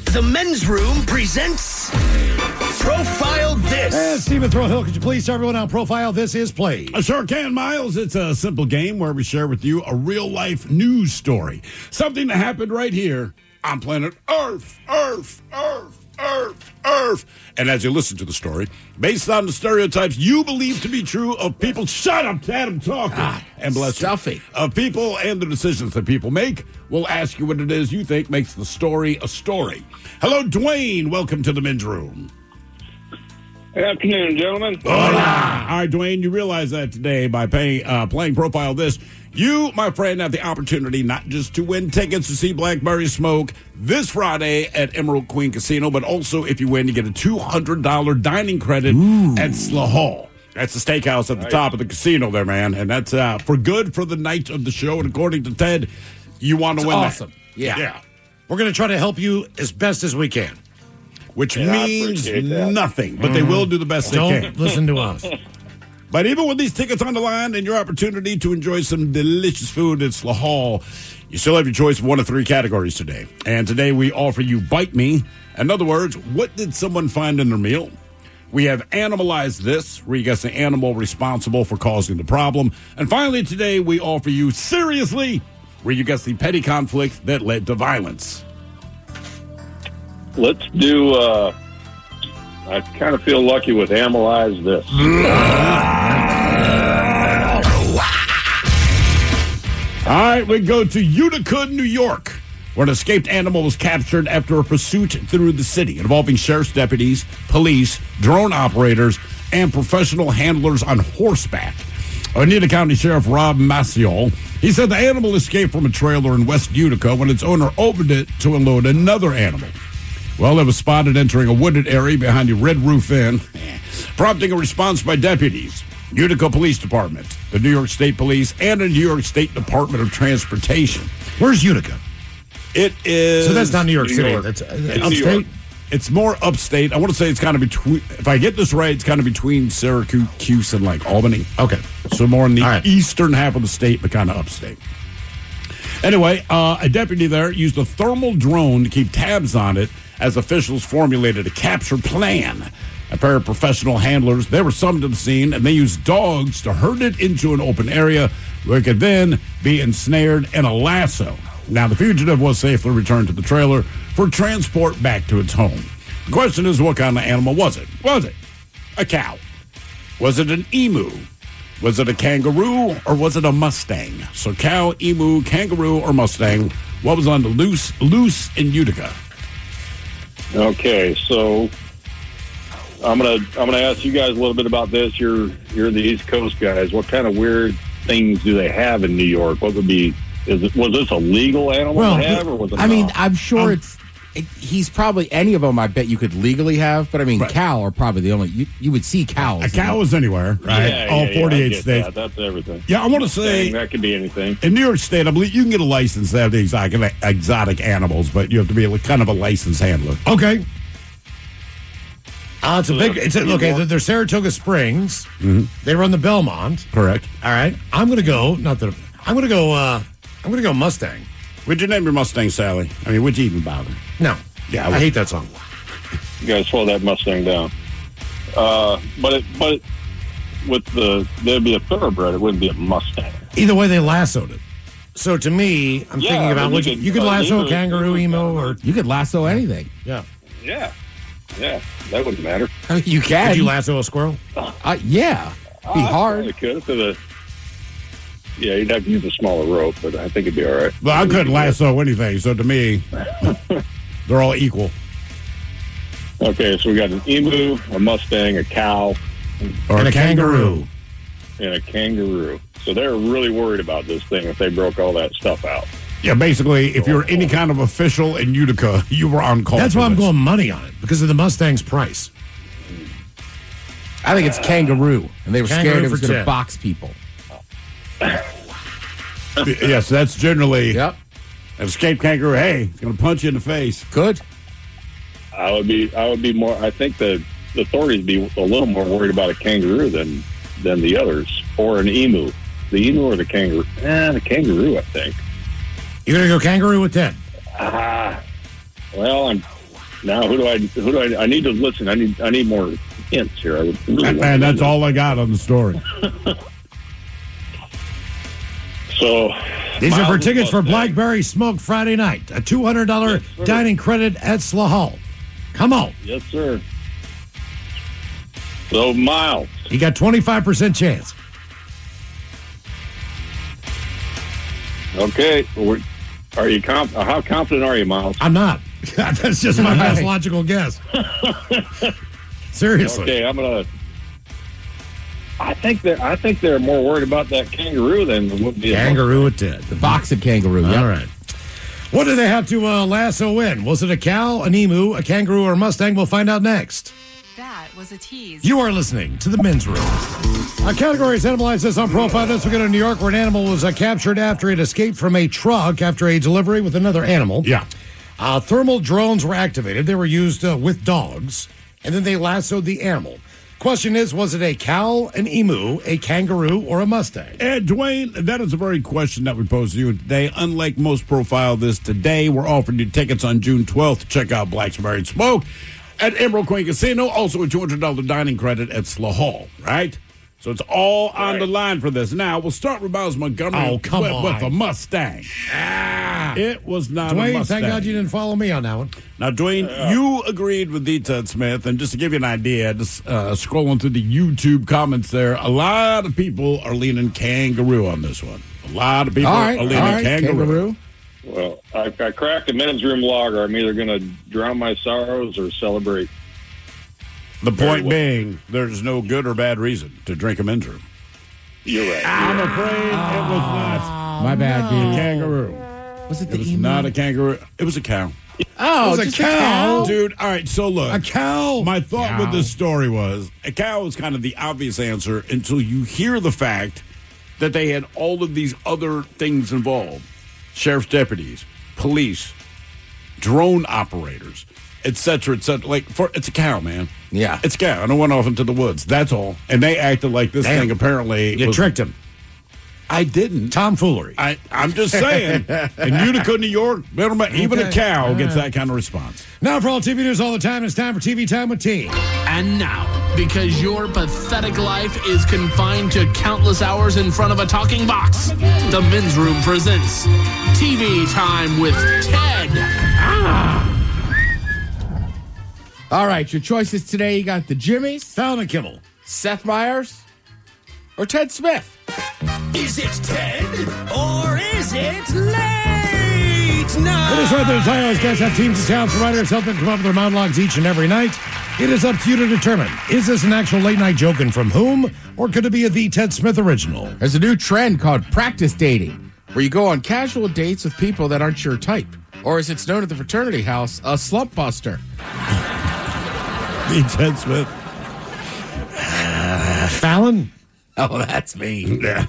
The Men's Room presents Profile This. And Stephen Throwhill, could you please tell everyone how Profile This is played? I sure can, Miles. It's a simple game where we share with you a real-life news story. Something that happened right here on planet Earth. And as you listen to the story, based on the stereotypes you believe to be true of people, shut up, Tad, I'm talking. And bless stuffy. you. Of people and the decisions that people make, we'll ask you what it is you think makes the story a story. Hello, Dwayne. Welcome to the Men's Room. Good afternoon, gentlemen. Hola. All right, Dwayne, you realize that today by playing Profile This, you, my friend, have the opportunity not just to win tickets to see Blackberry Smoke this Friday at Emerald Queen Casino, but also if you win, you get a $200 dining credit at Sla Hall. That's the steakhouse at the top of the casino there, man. And that's for good for the night of the show. And according to Ted, you want to win awesome. that. Yeah. We're going to try to help you as best as we can. Which Yeah, I means appreciate that. nothing, but they will do the best they Don't can. listen to us. But even with these tickets on the line and your opportunity to enjoy some delicious food at Sla Hall, you still have your choice of one of three categories today. And today we offer you Bite Me. In other words, what did someone find in their meal? We have Animalize This, where you guess the animal responsible for causing the problem. And finally, today we offer you Seriously, where you guess the petty conflict that led to violence. Let's do, I kind of feel lucky with Analyze This. All right, we go to Utica, New York, where an escaped animal was captured after a pursuit through the city involving sheriff's deputies, police, drone operators, and professional handlers on horseback. Oneida County Sheriff Rob Maciel, he said the animal escaped from a trailer in West Utica when its owner opened it to unload another animal. Well, it was spotted entering a wooded area behind the Red Roof Inn, prompting a response by deputies, Utica Police Department, the New York State Police, and the New York State Department of Transportation. Where's Utica? It is... So that's not New York New City. York. That's New upstate? York. It's more upstate. I want to say it's kind of between... If I get this right, it's kind of between Syracuse and, like, Albany. Okay. So more in the All right. eastern half of the state, but kind of upstate. Anyway, a deputy there used a thermal drone to keep tabs on it as officials formulated a capture plan. A pair of professional handlers, they were summoned to the scene, and they used dogs to herd it into an open area where it could then be ensnared in a lasso. Now, the fugitive was safely returned to the trailer for transport back to its home. The question is, what kind of animal was it? Was it a cow? Was it an emu? Was it a kangaroo or was it a Mustang? So cow, emu, kangaroo, or Mustang. What was on the loose in Utica? Okay, so I'm gonna ask you guys a little bit about this. You're the East Coast guys. What kind of weird things do they have in New York? What would be? Was this a legal animal Well, to have, or was it? I mean, not? I'm sure he's probably any of them. I bet you could legally have, but I mean, Right. cow are probably the only you would see cows. A cow is anywhere, right? Yeah, All yeah, 48 I get states. that. That's everything. Yeah, I want to say That could be anything. in New York State, I believe you can get a license to have the exotic animals, but you have to be kind of a licensed handler. Okay. Okay, they're Saratoga Springs. Mm-hmm. They run the Belmont. Correct. All right. I'm going to go Mustang. Would you name your Mustang, Sally? I mean, would you even bother? No. Yeah, I hate that song. You guys slow that Mustang down. But there'd be a thoroughbred. It wouldn't be a Mustang. Either way, they lassoed it. So to me, I'm Yeah, thinking about but you could lasso a emu- kangaroo, emu, or You could lasso anything. yeah. Yeah, that wouldn't matter. I mean, you can. Could you lasso a squirrel? Yeah, be hard. It could. Yeah, you'd have to use a smaller rope, but I think it'd be all right. Well, I couldn't lasso anything, so to me, they're all equal. Okay, so we got an emu, a Mustang, a cow, Or And a kangaroo. and a kangaroo. So they're really worried about this thing if they broke all that stuff out. Yeah, basically, if you're any kind of official in Utica, you were on call. That's for why I'm this. going money on it because of the Mustang's price. I think it's kangaroo, and they were Kangaroo scared it was for going to 10. box people. Yes, that's generally Yep, an escaped kangaroo. Hey, it's going to punch you in the face. good. I would be more. I think the authorities be a little more worried about a kangaroo than the others, or an emu. The emu or the kangaroo? The kangaroo, I think. You're going to go kangaroo with 10. Well, Now, who do I need to listen. I need more hints here. I would really want And to that's know. all I got on the story. So These are for Miles' tickets for Mustang. Blackberry Smoke Friday night. A $200 sir. dining credit at SLA Hall. Come on. Yes, sir. So, Miles. You got 25% chance. Okay. Well, are you how confident are you, Miles? I'm not. That's just my best logical guess. Seriously. Okay, I'm gonna. I think they're more worried about that kangaroo than would be. Kangaroo it did. The boxing kangaroo. All Yep. right. What did they have to lasso in? Was it a cow, an emu, a kangaroo, or a Mustang? We'll find out next. That was a tease. You are listening to The Men's Room. Our category is Animalize This on Profile. This weekend in New York, where an animal was captured after it escaped from a truck after a delivery with another animal. Yeah. Thermal drones were activated. They were used with dogs, and then they lassoed the animal. Question is, was it a cow, an emu, a kangaroo, or a Mustang? And Dwayne, that is a very question that we pose to you today. Unlike most Profile This today, we're offering you tickets on June 12th to check out Blackberry Smoke at Emerald Queen Casino. Also a $200 dining credit at SLA Hall, right? So it's all on the line for this. Now, we'll start with Miles Montgomery Oh, come with on. a Mustang. It was not a Dwayne, Mustang. thank God you didn't follow me on that one. Now, Dwayne, you agreed with D. Ted Smith, and just to give you an idea, just scrolling through the YouTube comments there, a lot of people are leaning kangaroo on this one. A lot of people All right. are leaning kangaroo. Well, I cracked a men's room lager. I'm either going to drown my sorrows or celebrate. The Very point well. being, there's no good or bad reason to drink a men's room. You're right. I'm afraid it was not My bad, a dude. kangaroo. Was it It the was emu? not a kangaroo. It was a cow. Oh, It was a just cow. Dude, all right, so look. A cow. My thought Cow. with this story was a cow is kind of the obvious answer until you hear the fact that they had all of these other things involved. Sheriff's deputies, police, drone operators, et cetera, et cetera. It's a cow, man. Yeah. It's a cow. And it went off into the woods. That's all. And they acted like this Damn. thing apparently You was- tricked him. I didn't. Tomfoolery. I'm just saying. In Utica, New York, even a Okay. cow gets that kind of response. Now, for all TV news all the time, it's time for TV Time with T. And now, because your pathetic life is confined to countless hours in front of a talking box, the Men's Room presents TV Time with Ted. All right, your choices today. You got the Jimmies, Fallon and Kimmel. Seth Meyers, or Ted Smith. Is it Ted or is it late night? It is right there. Titles guys have teams of talents and writers help them come up with their monologues each and every night. It is up to you to determine, is this an actual late night joke and from whom, or could it be a The Ted Smith original? There's a new trend called practice dating, where you go on casual dates with people that aren't your type. Or as it's known at the fraternity house, a slump buster. D. Ted Smith. Fallon? Oh, that's me. Yeah.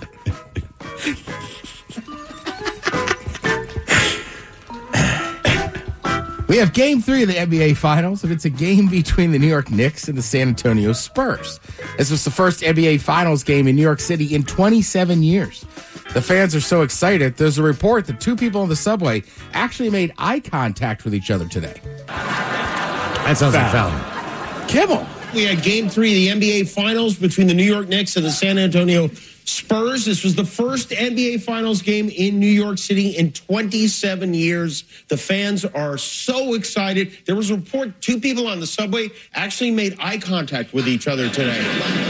We have Game 3 of the NBA Finals, and it's a game between the New York Knicks and the San Antonio Spurs. This was the first NBA Finals game in New York City in 27 years. The fans are so excited, there's a report that two people on the subway actually made eye contact with each other today. That sounds like Fallon. Kimmel. We had Game 3 of the NBA Finals between the New York Knicks and the San Antonio Spurs. This was the first NBA Finals game in New York City in 27 years. The fans are so excited. There was a report two people on the subway actually made eye contact with each other today.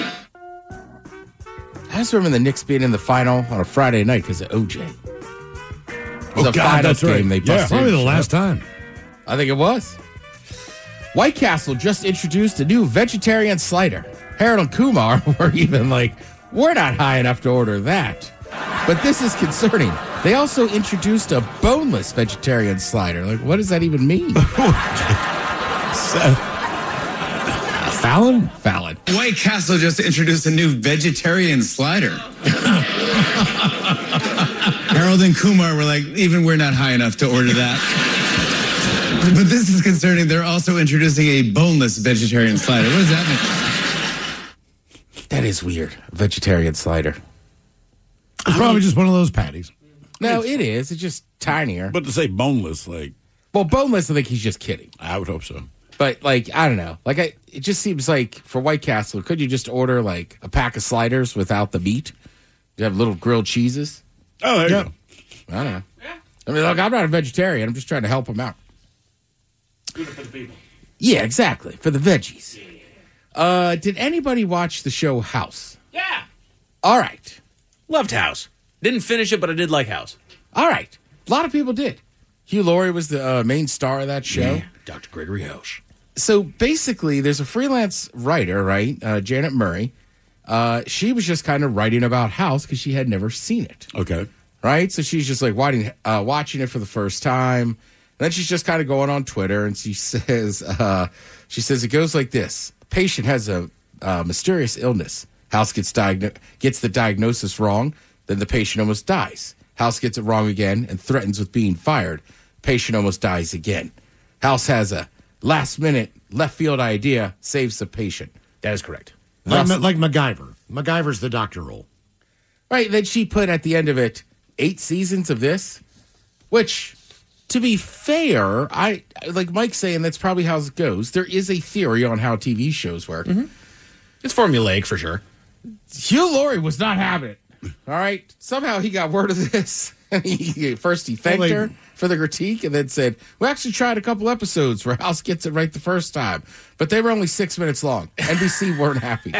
I just remember the Knicks being in the final on a Friday night because of OJ. It was a God, finals that's right. game they Yeah, busted. Probably the last time. I think it was. White Castle just introduced a new vegetarian slider. Harold and Kumar were even like, we're not high enough to order that. But this is concerning. They also introduced a boneless vegetarian slider. Like, what does that even mean? Fallon? Fallon. White Castle just introduced a new vegetarian slider. Harold and Kumar were like, even we're not high enough to order that. But this is concerning. They're also introducing a boneless vegetarian slider. What does that mean? That is weird. A vegetarian slider. It's probably just one of those patties. No, it is. It's just tinier. But to say boneless, like, Well, boneless, I think he's just kidding. I would hope so. But, like, I don't know. Like, it just seems like for White Castle, could you just order, like, a pack of sliders without the meat? You have little grilled cheeses? Oh, there you go. I don't know. I mean, look, I'm not a vegetarian. I'm just trying to help him out. Do it for the people. Yeah, exactly. For the veggies. Did anybody watch the show House? Yeah. All right. Loved House. Didn't finish it, but I did like House. All right. A lot of people did. Hugh Laurie was the main star of that show. Yeah. Dr. Gregory House. So basically, there's a freelance writer, right? Janet Murray. She was just kind of writing about House because she had never seen it. Okay. Right? So she's just like watching it for the first time. And then she's just kind of going on Twitter and she says it goes like this. A patient has a mysterious illness. House gets the diagnosis wrong. Then the patient almost dies. House gets it wrong again and threatens with being fired. Patient almost dies again. House has a last-minute left-field idea, saves the patient. That is correct. Like MacGyver. MacGyver's the doctor role. Right, then she put at the end of it 8 seasons of this, which, to be fair, I like Mike saying that's probably how it goes. There is a theory on how TV shows work. Mm-hmm. It's formulaic for sure. Hugh Laurie was not having it. All right, somehow he got word of this. He thanked her for the critique and then said, we actually tried a couple episodes where House gets it right the first time, but they were only 6 minutes long. NBC weren't happy.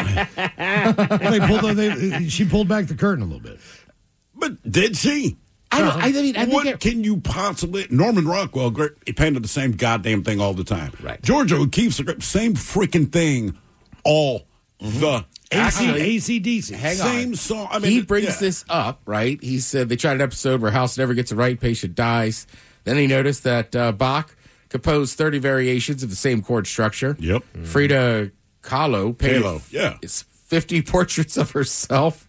She pulled back the curtain a little bit. But did she? I think what can you possibly... Norman Rockwell, he painted the same goddamn thing all the time. Right. Georgia O'Keeffe's the same freaking thing all the AC/DC. Hang same on. song. I mean, he brings this up, right? He said they tried an episode where House never gets it right, patient dies. Then he noticed that Bach composed 30 variations of the same chord structure. Yep. Frida Kahlo painted yeah. 50 portraits of herself.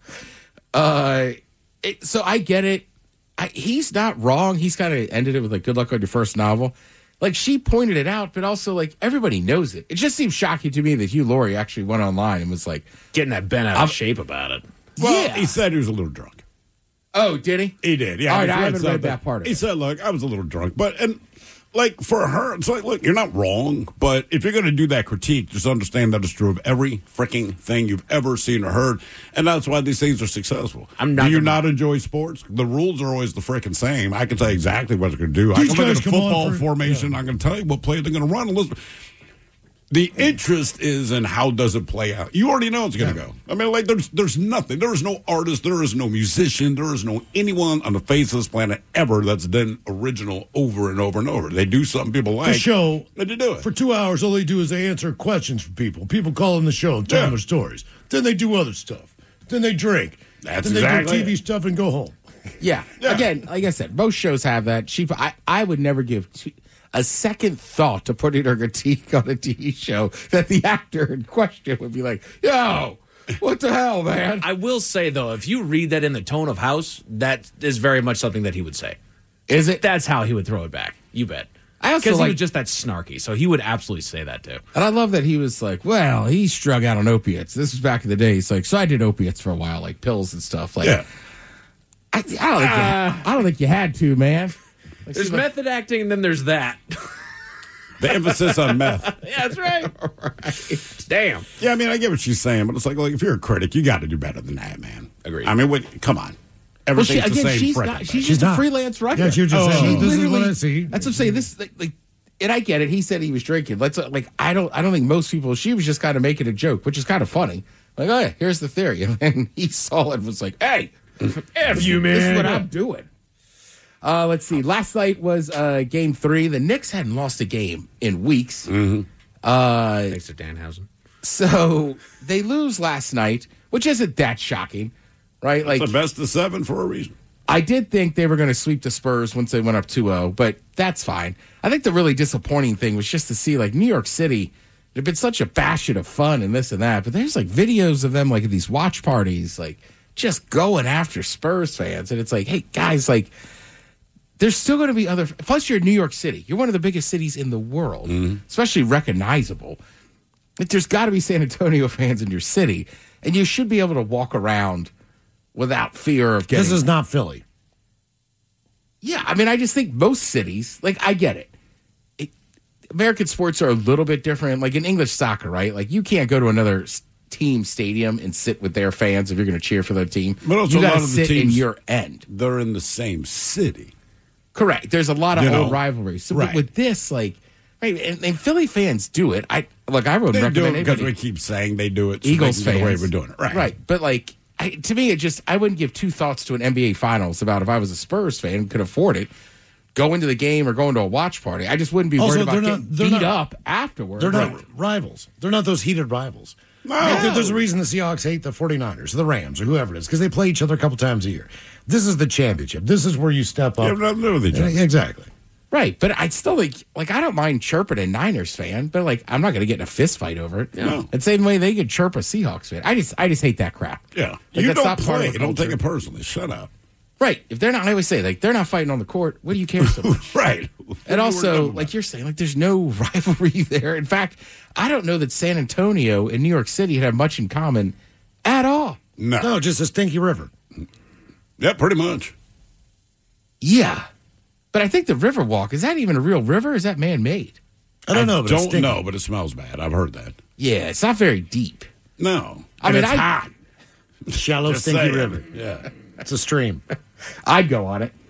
So I get it. He's not wrong. He's kind of ended it with like, good luck on your first novel. Like, she pointed it out, but also, like, everybody knows it. It just seems shocking to me that Hugh Laurie actually went online and was like... Getting that bent out of shape about it. Well, yeah. he said he was a little drunk. Oh, did he? He did, yeah. All right, I haven't read that part of it. He said, look, I was a little drunk. But, and, like, for her, it's like, look, you're not wrong, but if you're going to do that critique, just understand that it's true of every freaking thing you've ever seen or heard, and that's why these things are successful. Do you not enjoy sports? The rules are always the freaking same. I can tell you exactly what they're going to do. I can look at a football formation. I'm going to tell you what play they're going to run. The interest is in how does it play out. You already know it's going to go. I mean, like, there's nothing. There is no artist. There is no musician. There is no anyone on the face of this planet ever that's done original over and over and over. They do something people like. The show, and they do it. For 2 hours, all they do is they answer questions from people. People call in the show and tell their stories. Then they do other stuff. Then they drink. That's then exactly they do TV stuff and go home. Yeah. Again, like I said, most shows have that. I would never give a second thought to putting her critique on a TV show that the actor in question would be like, yo, what the hell, man? I will say, though, if you read that in the tone of House, that is very much something that he would say. Is it? That's how he would throw it back. You bet. I also Because he like, was just that snarky, so he would absolutely say that, too. and I love that he was like, well, he strung out on opiates. This was back in the day. He's like, so I did opiates for a while, like pills and stuff. Like, Yeah. I don't think you had to, man. Like, There's method acting, and then there's that. The emphasis on meth. Yeah, that's right. Damn. Yeah, I mean, I get what she's saying, but it's like if you're a critic, you got to do better than that, man. Agreed. I mean, come on. Everything's the same she's frickin' not. thing. She's just a freelance writer. Yeah, she was just saying, this is what I see. That's what I'm saying. This like, and I get it. He said he was drinking. Let's like, I don't think most people. She was just kind of making a joke, which is kind of funny. Like, oh yeah, here's the theory, and then he saw it and was like, hey, F you, man. This is what I'm doing. Let's see. Last night was game 3. The Knicks hadn't lost a game in weeks. Thanks to Danhausen. So they lose last night, which isn't that shocking, right? It's the best of 7 for a reason. I did think they were going to sweep the Spurs once they went up 2-0, but that's fine. I think the really disappointing thing was just to see, like, New York City, there'd been such a bastion of fun and this and that, but there's, like, videos of them, like, at these watch parties, like, just going after Spurs fans. And it's like, hey, guys, like, there's still going to be other... Plus, you're in New York City. You're one of the biggest cities in the world, especially recognizable. Like, there's got to be San Antonio fans in your city, and you should be able to walk around without fear of getting... This is not Philly. Yeah, I mean, I just think most cities, like, I get it. American sports are a little bit different. Like in English soccer, right? Like you can't go to another team stadium and sit with their fans if you're going to cheer for their team. But also you a got lot to of the sit in teams, your end. They're in the same city. Correct. There's a lot of You know, old rivalries. So right. with this, like, right, and Philly fans do it. I wouldn't They do recommend it because anybody. we keep saying they do it. So Eagles they can get away fans with doing it. Right. Right. But like, to me, I wouldn't give two thoughts to an NBA Finals about if I was a Spurs fan and could afford it, go into the game or go into a watch party. I just wouldn't be Also, worried about they're getting not- beat up afterwards. They're not rivals. They're not those heated rivals. No. There's a reason the Seahawks hate the 49ers, or the Rams, or whoever it is, because they play each other a couple times a year. This is the championship. This is where you step up. You have nothing to do with each other. Exactly. Right, but I'd still like I don't mind chirping a Niners fan, but like I'm not going to get in a fist fight over it. No. The same way they could chirp a Seahawks fan. I just hate that crap. Yeah. Like, You that's don't not part of play. the Don't take culture. it personally. Shut up. Right. If they're not, I always say, like, they're not fighting on the court. What do you care so much? Right. And also, like you're saying, like, there's no rivalry there. In fact, I don't know that San Antonio and New York City have much in common at all. No, just a stinky river. Yeah, pretty much. Yeah. But I think the Riverwalk, is that even a real river? Or is that man-made? I don't know, but it's Don't stinky. know, but it smells bad. I've heard that. Yeah, it's not very deep. No. I mean, it's hot. Shallow, Just stinky saying. river. Yeah. It's a stream. I'd go on it.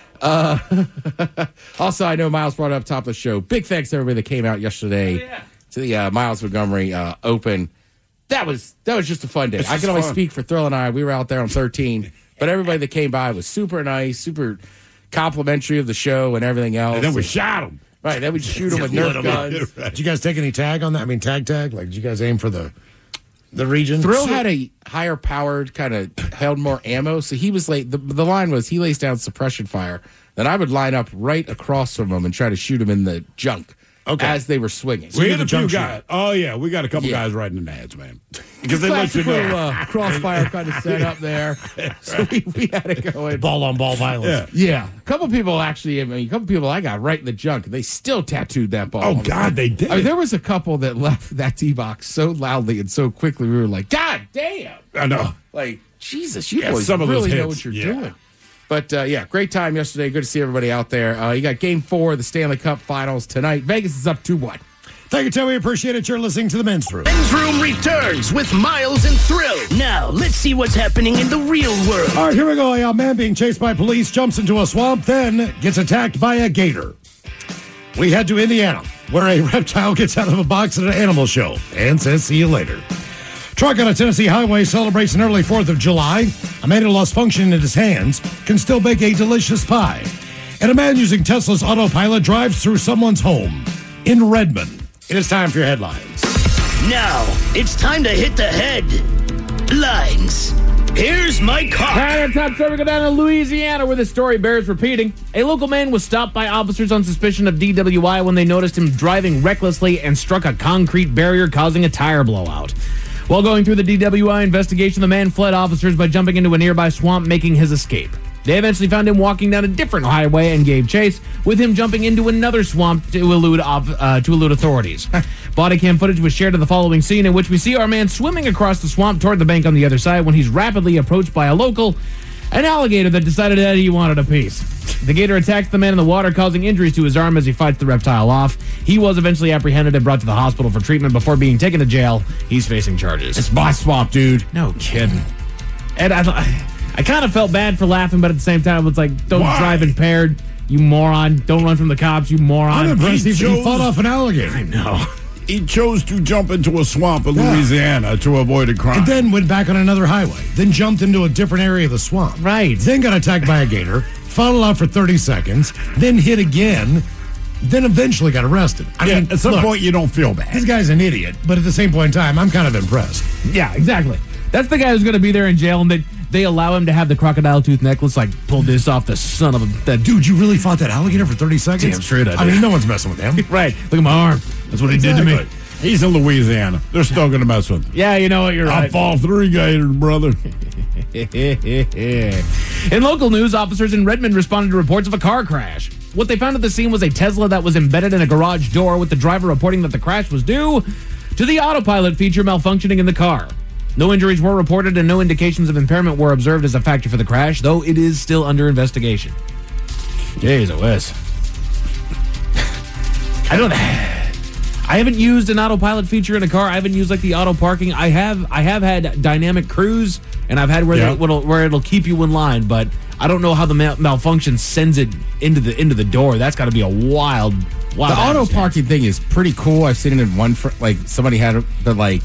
Also, I know Miles brought it up top of the show. Big thanks to everybody that came out yesterday to the Miles Montgomery Open. That was just a fun day. It's I just can only fun. speak for Thrill and I. We were out there on 13, but everybody that came by was super nice, super complimentary of the show and everything else. And then we shot him. Right, then we'd shoot them with Lit Nerf 'em up. guns. Did you guys take any tag on that? I mean, tag? Like, did you guys aim for the region? Thrill had a higher powered, kind of held more ammo, so he was like, the line was he lays down suppression fire. Then I would line up right across from him and try to shoot him in the junk as they were swinging. We had the a few junk guys. Oh, yeah. We got a couple guys writing in ads, man. Because they let you Classical, know. crossfire kind of set up there. So we had to go in. Ball on ball violence. Yeah. Yeah. A couple people actually, a couple people I got right in the junk. They still tattooed that ball. Oh, God, they did. I mean, there was a couple that left that tee box so loudly and so quickly. We were like, God damn. I know. Like, Jesus, you Yeah, boys some of those really know hits, what you're yeah. doing. But, great time yesterday. Good to see everybody out there. You got Game 4 of the Stanley Cup Finals tonight. Vegas is up 2-1. Thank you, Tim. We appreciate it. You're listening to the Men's Room. Men's Room returns with Miles and Thrill. Now, let's see what's happening in the real world. All right, here we go. A man being chased by police jumps into a swamp, then gets attacked by a gator. We head to Indiana, where a reptile gets out of a box at an animal show and says, see you later. Truck on a Tennessee highway celebrates an early 4th of July. A man who lost function in his hands can still bake a delicious pie. And a man using Tesla's autopilot drives through someone's home in Redmond. It is time for your headlines. Now, it's time to hit the headlines. Here's my car. Our top story, we go down to Louisiana where the story bears repeating. A local man was stopped by officers on suspicion of DWI when they noticed him driving recklessly and struck a concrete barrier, causing a tire blowout. While going through the DWI investigation, the man fled officers by jumping into a nearby swamp, making his escape. They eventually found him walking down a different highway and gave chase, with him jumping into another swamp to elude authorities. Body cam footage was shared of the following scene, in which we see our man swimming across the swamp toward the bank on the other side when he's rapidly approached by a local, an alligator that decided that he wanted a piece. The gator attacks the man in the water, causing injuries to his arm as he fights the reptile off. He was eventually apprehended and brought to the hospital for treatment before being taken to jail. He's facing charges. It's my swamp, dude. No kidding. And I kind of felt bad for laughing, but at the same time, it's like, don't Why? drive impaired, you moron. Don't run from the cops, you moron. I'm impressed he chose- fought off an alligator. I know. He chose to jump into a swamp in Louisiana to avoid a crime. And then went back on another highway. Then jumped into a different area of the swamp. Right. Then got attacked by a gator. Followed out for 30 seconds. Then hit again. Then eventually got arrested. I mean, at some look, point, you don't feel bad. this guy's an idiot. But at the same point in time, I'm kind of impressed. Yeah, exactly. That's the guy who's going to be there in jail, and they allow him to have the crocodile tooth necklace, like, pull this off the son of a... That Dude, you really fought that alligator for 30 seconds? Damn straight I I did. mean, no one's messing with him. Right. Look at my arm. That's what he did to me. Exactly. He's in Louisiana. They're still going to mess with him. Yeah, you know what? You're I'll right. fall 3 gators, brother. In local news, officers in Redmond responded to reports of a car crash. What they found at the scene was a Tesla that was embedded in a garage door, with the driver reporting that the crash was due to the autopilot feature malfunctioning in the car. No injuries were reported and no indications of impairment were observed as a factor for the crash, though it is still under investigation. Jeez, OS. I don't... I haven't used an autopilot feature in a car. I haven't used like the auto parking. I have had dynamic cruise, and I've had where it'll keep you in line, but I don't know how the malfunction sends it into the door. That's got to be a wild. The auto parking thing is pretty cool. I've seen it in one like somebody had it, but like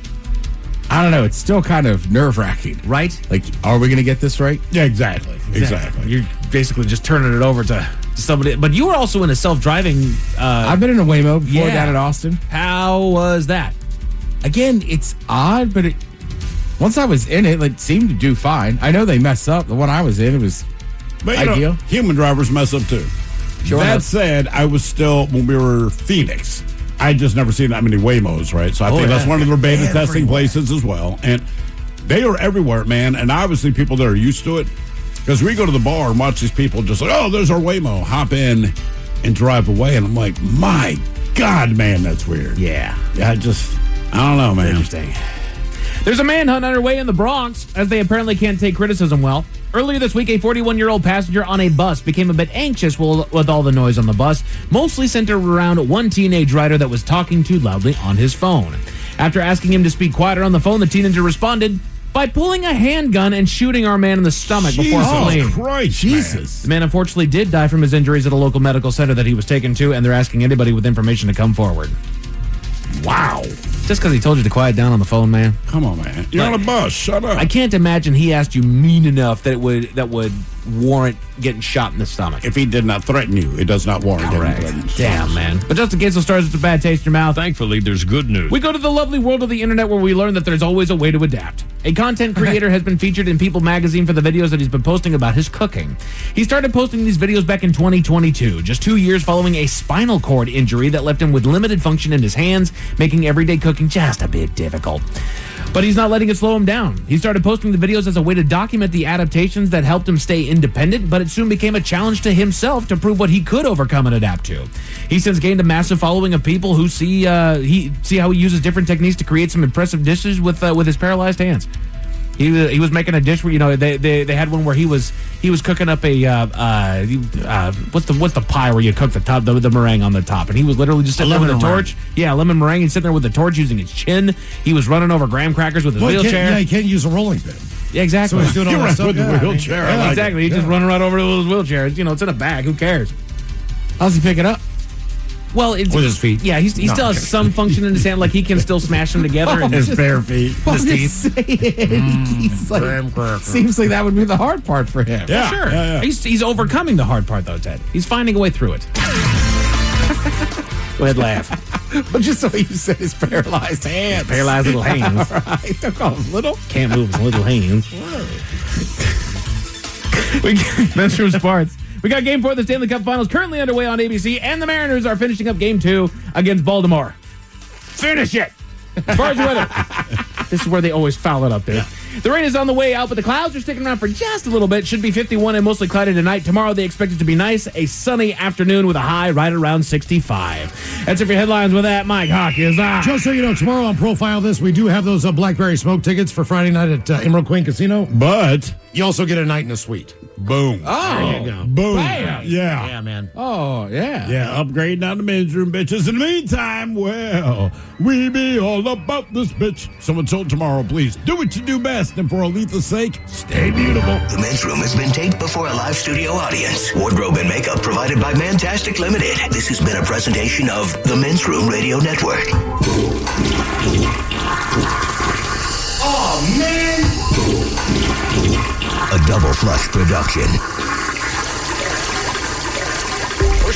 I don't know. It's still kind of nerve wracking, right? Like, are we going to get this right? Yeah, exactly. You're basically just turning it over to somebody. But you were also in a self-driving. I've been in a Waymo before down in Austin. How was that? Again, it's odd, but once I was in it, it seemed to do fine. I know they mess up. The one I was in, it was ideal. Human drivers mess up too. Sure that said, I was still, when we were Phoenix, I just never seen that many Waymos, right? So I think that's one of their beta testing places as well. And they are everywhere, man. And obviously people that are used to it, because we go to the bar and watch these people just like, oh, there's our Waymo, hop in and drive away. And I'm like, my God, man, that's weird. Yeah. I don't know, man. Interesting. There's a manhunt underway in the Bronx, as they apparently can't take criticism well. Earlier this week, a 41-year-old passenger on a bus became a bit anxious with all the noise on the bus, mostly centered around one teenage rider that was talking too loudly on his phone. After asking him to speak quieter on the phone, the teenager responded by pulling a handgun and shooting our man in the stomach before fleeing. Christ, Jesus. The man unfortunately did die from his injuries at a local medical center that he was taken to, and they're asking anybody with information to come forward. Wow. Just because he told you to quiet down on the phone, man. Come on, man. You're on a bus. Shut up. I can't imagine he asked you mean enough that would warrant getting shot in the stomach. If he did not threaten you, it does not warrant getting Damn, man. But just in case those stars with a bad taste in your mouth, thankfully, there's good news. We go to the lovely world of the internet where we learn that there's always a way to adapt. A content creator has been featured in People magazine for the videos that he's been posting about his cooking. He started posting these videos back in 2022, just 2 years following a spinal cord injury that left him with limited function in his hands, making everyday cooking just a bit difficult. But he's not letting it slow him down. He started posting the videos as a way to document the adaptations that helped him stay independent, but it soon became a challenge to himself to prove what he could overcome and adapt to. He's since gained a massive following of people who see how he uses different techniques to create some impressive dishes with his paralyzed hands. He was making a dish where they had one where he was cooking up a what's the pie where you cook the meringue on the top, and he was literally just sitting there with a torch. Yeah, lemon meringue. He's sitting there with the torch using his chin. He was running over graham crackers with his wheelchair. He can't use a rolling pin. Yeah, exactly. So he's doing all that stuff with the wheelchair. Exactly. He's just running right over to his wheelchair. It's in a bag. Who cares? How's he pick it up? Well, it's with his feet. Yeah, he still has some function in his hand, like he can still smash them together. And his bare feet. His teeth. Seems like that would be the hard part for him. Yeah, sure. Yeah. He's overcoming the hard part, though, Ted. He's finding a way through it. Go ahead, laugh. But just so you said his paralyzed hands. Paralyzed little hands. All right. Don't call him little. Can't move his little hands. Men's Room Sports. We got Game 4 of the Stanley Cup Finals currently underway on ABC, and the Mariners are finishing up Game 2 against Baltimore. Finish it! As far as the weather. This is where they always foul it up there. The rain is on the way out, but the clouds are sticking around for just a little bit. Should be 51 and mostly cloudy tonight. Tomorrow they expect it to be nice. A sunny afternoon with a high right around 65. That's it for your headlines with that. Mike Hawk is on. Just so you know, tomorrow on Profile This, we do have those Blackberry Smoke tickets for Friday night at Emerald Queen Casino. But you also get a night in a suite. Boom. Oh, there you go. Boom. Bam. Yeah, man. Oh, yeah. Yeah, upgrade down the men's room, bitches. In the meantime, well, we be all about this, bitch. Someone told tomorrow, please do what you do best. And for Aletha's sake, stay beautiful. The men's room has been taped before a live studio audience. Wardrobe and makeup provided by Mantastic Limited. This has been a presentation of the Men's Room Radio Network. Oh, man! A Double Flush production.